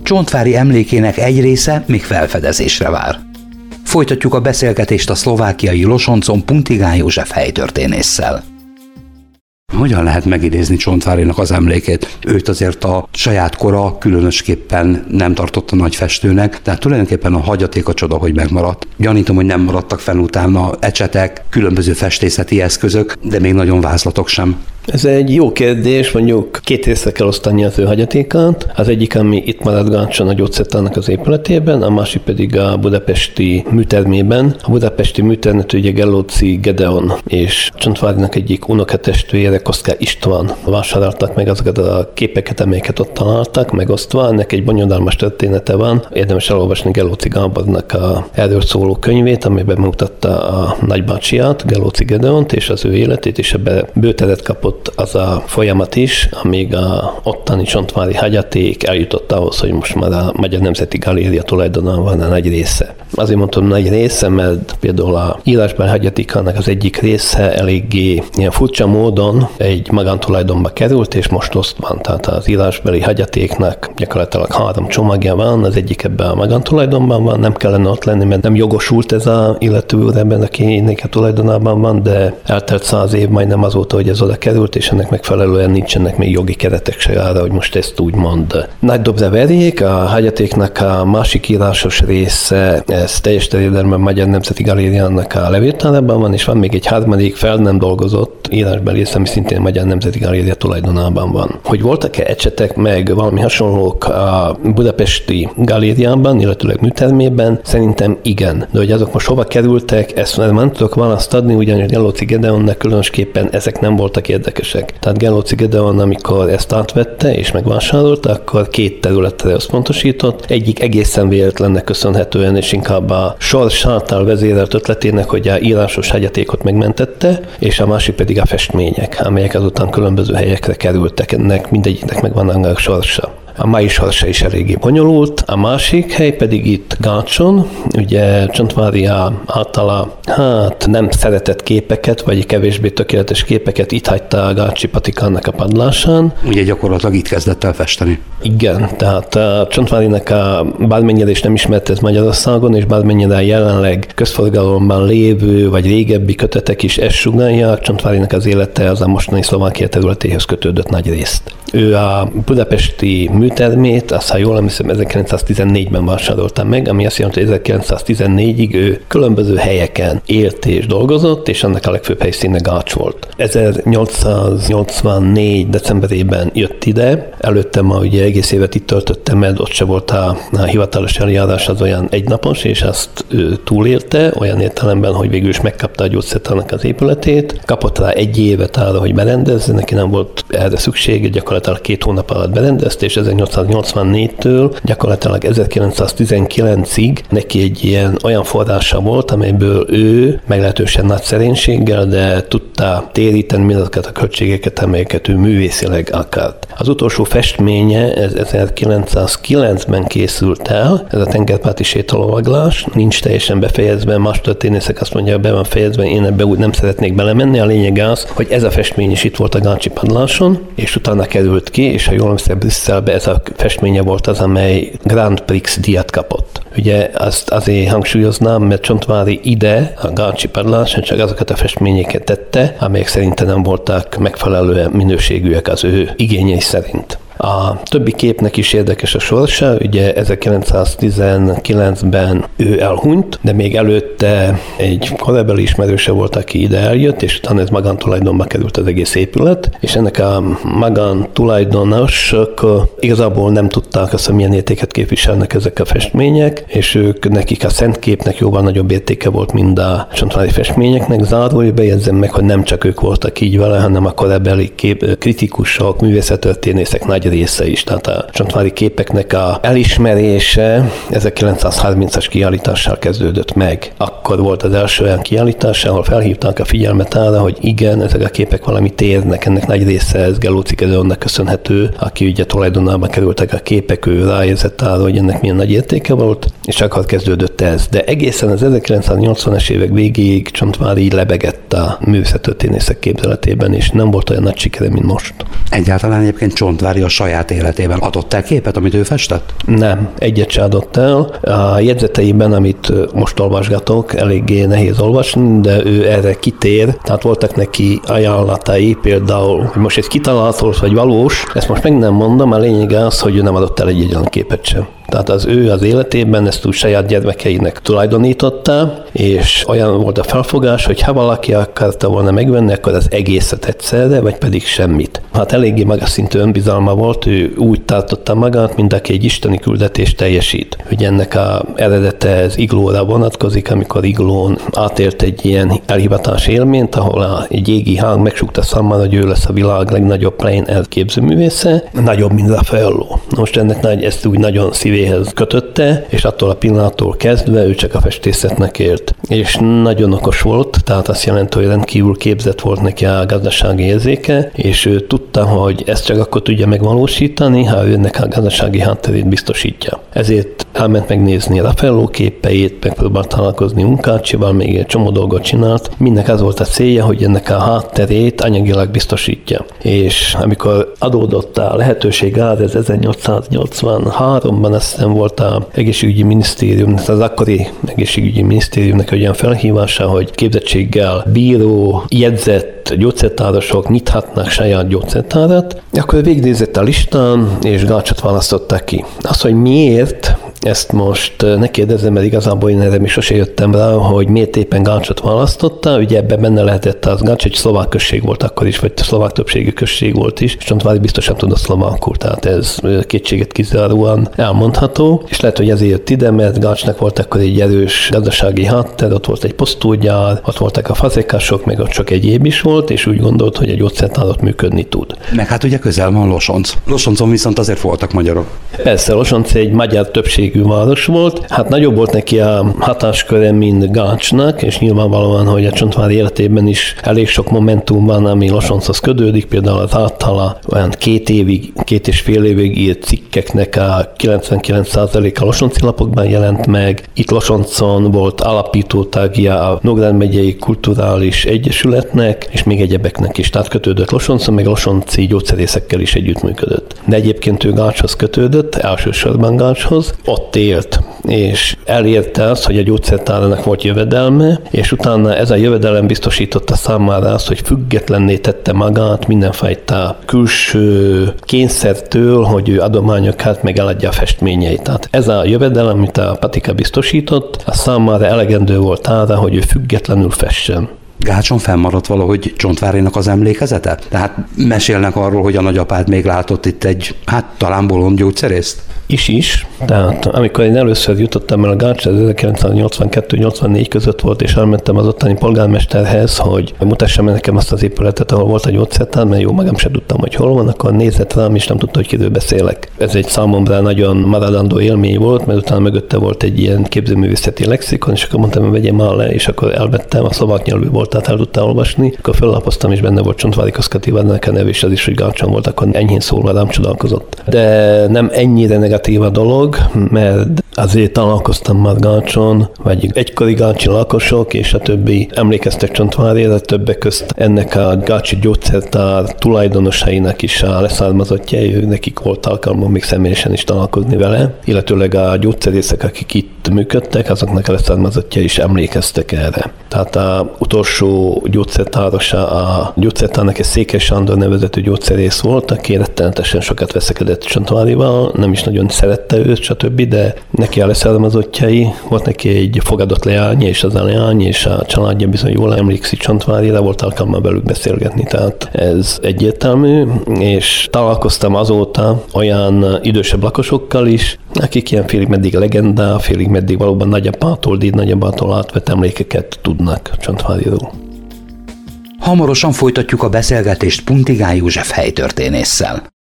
Csontváry emlékének egy része még felfedezésre vár. Folytatjuk a beszélgetést a szlovákiai Losoncon Puntigán József helytörténésszel. Hogyan lehet megidézni Csontvárynak az emlékét? Őt azért a saját kora különösképpen nem tartotta nagy festőnek, tehát tulajdonképpen a hagyaték a csoda, hogy megmaradt. Gyanítom, hogy nem maradtak fenn utána ecsetek, különböző festészeti eszközök, de még nagyon vázlatok sem. Ez egy jó kérdés, mondjuk két részre kell osztani az ő hagyatékát. Az egyik, ami itt maradt Gácson a gyógyszertárnak az épületében, a másik pedig a budapesti műtermében. A budapesti műtermet ugye Gellóczy Gedeon és Csontvárynak egyik unokatestvére, Koszká István vásároltak meg azokat a képeket, amelyeket ott találtak, megosztva. Ennek egy bonyodalmas története van. Érdemes elolvasni Gellóczy Gábornak erről szóló könyvét, amiben mutatta a nagybácsiát, Gellóczy Gedeont és az ő életét, és ebbe bőteret kapott az a folyamat is, amíg a ottani csontvári hagyaték eljutott ahhoz, hogy most már a Magyar Nemzeti Galéria tulajdonában van a nagy része. Azért mondtam nagy része, mert például a írásbeli hagyatékának az egyik része eléggé ilyen furcsa módon egy magántulajdonba került, és most oszt van. Tehát az írásbeli hagyatéknak gyakorlatilag 3 csomagja van, az egyik ebben a magántulajdonban van, nem kellene ott lenni, mert nem jogosult ez a illető úr ebben, akinek a tulajdonában van, de eltelt 100 év majdnem azóta, hogy ez oda került, és ennek megfelelően nincsenek még jogi keretek se arra, hogy most ezt úgy mond. Nagy Dobreverék, a hagyatéknak a másik írásos része, ez teljes terjedelemben Magyar Nemzeti Galériának a levéltárában van, és van még egy harmadik fel nem dolgozott írásbeli része, ami szintén Magyar Nemzeti Galéria tulajdonában van. Hogy voltak-e ecsetek meg valami hasonlók a budapesti galériában, illetőleg műtermében, szerintem igen. De hogy azok most hova kerültek, ezt nem tudok választ adni, ugyanis Gellóczy Gedeonnak különösképpen ezek nem voltak érdekesek. Tehát Gellóczy Gedeon, amikor ezt átvette és megvásárolta, akkor 2 területre összpontosított. Egyik egészen véletlennek köszönhetően, és inkább a sors által vezérelt ötletének, hogy a írásos hagyatékot megmentette, és a másik pedig a festmények, amelyek azután különböző helyekre kerültek. Ennek mindegyiknek megvan a sorsa. A mai sorsa is eléggé bonyolult. A másik hely pedig itt Gácson, ugye Csontváry általa nem szeretett képeket, vagy kevésbé tökéletes képeket itt hagyta a gácsi patikának a padlásán. Ugye gyakorlatilag itt kezdett el festeni. Igen, tehát a Csontvárynak bármennyire is nem ismert ez Magyarországon, és bármennyire a jelenleg közforgalomban lévő, vagy régebbi kötetek is ezt sugallják, Csontvárynak az élete az a mostani Szlovákia területéhez kötődött nagy részt. Ő a budapesti műtermét, azt ha jól emlékszem, 1914-ben vásárolta meg, ami azt jelenti, hogy 1914-ig ő különböző helyeken élt és dolgozott, és annak a legfőbb helyszíne Gács volt. 1884. decemberében jött ide, előtte ma ugye egész évet itt töltötte, mert ott se volt a hivatalos eljárás, az olyan egynapos, és azt ő túlélte, olyan értelemben, hogy végül is megkapta a gyógyszertárnak az épületét, kapott rá 1 évet arra, hogy berendezze, neki nem volt erre szüksége, gyakorlatilag 2 hónap alatt berendezte, és 1884-től gyakorlatilag 1919-ig neki egy olyan forrása volt, amelyből ő meglehetősen nagy szerénységgel, de tudta téríteni mindazokat a költségeket, amelyeket ő művészileg akart. Az utolsó festménye ez 1909-ben készült el, ez a tengerparti sétalovaglás, nincs teljesen befejezve, más történészek azt mondják, be van fejezve, én ebbe úgy nem szeretnék belemenni, a lényeg az, hogy ez a festmény is itt volt a gácsi padláson, és utána került ki, és ha jól emlékszem, Brüsszelbe ez a festménye volt az, amely Grand Prix díjat kapott. Ugye azt azért hangsúlyoznám, mert Csontváry ide, a gácsi padláson csak azokat a festményeket tette, amelyek szerintem nem voltak megfelelően minőségűek az ő igényei szerint. A többi képnek is érdekes a sorsa, ugye 1919-ben ő elhunyt, de még előtte egy korábbi ismerőse volt, aki ide eljött, és utána ez magántulajdonba került az egész épület, és ennek a magántulajdonosok igazából nem tudták azt, hogy milyen értéket képviselnek ezek a festmények, és ők nekik a szent képnek jóval nagyobb értéke volt, mint a csontvári festményeknek. Zárójelbe bejegyzem meg, hogy nem csak ők voltak így vele, hanem a korábbi kritikusok, művészettörténészek nagy része is. Tehát a csontvári képeknek a elismerése 1930-as kiállítással kezdődött meg. Akkor volt az első olyan kiállítás, ahol felhívták a figyelmet arra, hogy igen, ezek a képek valamit érnek, ennek nagy része ez Gellóczy Gedeonnak köszönhető, aki ugye tulajdonában kerültek a képek, ő ráérzett arra, hogy ennek milyen nagy értéke volt, és akkor kezdődött ez. De egészen az 1980-as évek végéig Csontváry lebegett a művészettörténészek képzeletében, és nem volt olyan nagy sikere, mint most. Egyáltalán egyébként Csontváry a saját életében adott el képet, amit ő festett? Nem, egyet se adott el. A jegyzeteiben, amit most olvasgatok, eléggé nehéz olvasni, de ő erre kitér, tehát voltak neki ajánlatai, például, hogy most ez kitalálatos vagy valós, ezt most meg nem mondom, a lényeg az, hogy ő nem adott el egy képet sem. Tehát az ő az életében ezt úgy saját gyermekeinek tulajdonította, és olyan volt a felfogás, hogy ha valaki akarta volna megvenni, akkor az egészet egyszerre, vagy pedig semmit. Hát eléggé magas szintű önbizalma volt, ő úgy tartotta magát, mint aki egy isteni küldetést teljesít. Ugye ennek a eredete az Iglóra vonatkozik, amikor Iglón átélt egy ilyen elhivatás élményt, ahol egy égi hang megsúgta számára, hogy ő lesz a világ legnagyobb plein air képzőművésze, nagyobb, mint Raffaello. Most ennek ezt úgy nagyon szívéhez kötötte, és attól a pillanattól kezdve ő csak a festészetnek élt. És nagyon okos volt, tehát azt jelenti, hogy rendkívül képzett volt neki a gazdasági érzéke, és ő tudta, hogy ezt csak akkor tudja megvalósítani, ha ő ennek a gazdasági hátterét biztosítja. Ezért elment megnézni Raffaello képeit, megpróbált találkozni Munkácsival, még egy csomó dolgot csinált. Mindnek az volt a célja, hogy ennek a hátterét anyagilag biztosítja. És amikor adódott a lehetőség arra, ez 1883-ban azt hiszem volt az egészségügyi minisztérium, az akkori egészségügyi minisztériumnak olyan felhívása, hogy képzettséggel bíró, jegyzett gyógyszertárosok nyithatnak saját gyógyszertárat, akkor végignézett a listán, és Gácsot választották ki. Az, hogy miért, ezt most ne kérdezzem, mert igazából én erre még sose jöttem rá, hogy miért éppen Gácsot választotta. Ugye ebben benne lehetett az Gács egy szlovák község volt akkor is, vagy szlovák többségű község volt is, és Csontváry biztosan tudott szlovákul, tehát ez kétséget kizáróan elmondható, és lehet, hogy ezért jött ide, mert Gácsnak volt akkor egy erős gazdasági háttér, ott volt egy posztógyár, ott voltak a fazekások, meg ott csak egyéb is volt, és úgy gondolt, hogy egy gyógyszertárat működni tud. Meg hát ugye közel van Losonc. Losoncon viszont azért voltak magyarok. Persze, Losonc egy magyar többségű város volt. Hát nagyobb volt neki a hatásköre, mint Gácsnak, és nyilvánvalóan, hogy a Csontváry életében is elég sok momentum van, ami Losonchoz kötődik, például az általa olyan 2 és fél évig írt cikkeknek a 99%-a losonci lapokban jelent meg. Itt Losoncon volt alapító tagja a Nógrád megyei kulturális egyesületnek, és még egyebeknek is. Tehát kötődött Losoncon, meg losonci gyógyszerészekkel is együttműködött. De egyébként ő Gácshoz kötődött, elsősorban Gácshoz, ott élt, és elérte azt, hogy a gyógyszertárának volt jövedelme, és utána ez a jövedelem biztosította számára azt, hogy függetlenné tette magát mindenfajta külső kényszertől, hogy ő adományokat meg eladja a festményeit. Tehát ez a jövedelem, amit a patika biztosított, a számára elegendő volt arra, hogy ő függetlenül fessen. Gácson fennmaradt valahogy Csontvárynak az emlékezete? Tehát mesélnek arról, hogy a nagyapád még látott itt egy, talán bolond gyógyszerészt? Is. Tehát amikor én először jutottam el a Gácsra, 1982-84 között volt, és elmentem az ottani polgármesterhez, hogy mutassam el nekem azt az épületet, ahol volt a gyógyszertár, mert jó magam sem tudtam, hogy hol van, akkor nézett rám, és nem tudta, hogy kiről beszélek. Ez egy számomra nagyon maradandó élmény volt, mert utána mögötte volt egy ilyen képzőművészeti lexikon, és akkor mondtam, hogy vegyem már le, és akkor elvettem, a szlovák nyelvű volt, tehát el tudtam olvasni, akkor föllapoztam, és benne volt Csontváry Koszkatívának a nev, és az is, hogy Gácson volt, akkor enyhén szólva rám csodálkozott. De nem ennyire negatív a dolog, mert azért találkoztam már Gácson, vagy egykori gácsi lakosok, és a többi emlékeztek Csontváryra, többek közt ennek a gácsi gyógyszertár tulajdonosainak is a leszármazottjai, nekik volt alkalmam még személyesen is találkozni vele, illetőleg a gyógyszerészek, akik itt működtek, azoknak a leszármazottjai is emlékeztek erre. Tehát az utolsó gyógyszertárosa a gyógyszertárnak egy Székely Sándor nevezetű gyógyszerész volt, aki rettenetesen sokat veszekedett Csontváryval, nem is nagyon szerette őt, stb., de neki a leszármazottjai, volt neki egy fogadott leány, és az a leány és a családja bizony jól emlékszik Csontváryra, volt alkalma velük beszélgetni, tehát ez egyértelmű, és találkoztam azóta olyan idősebb lakosokkal is, akik ilyen félig meddig legendá, félig meddig valóban nagyapától átvett emlékeket tudnak Csontváryról. Hamarosan folytatjuk a beszélgetést Puntigán József helytörténésszel.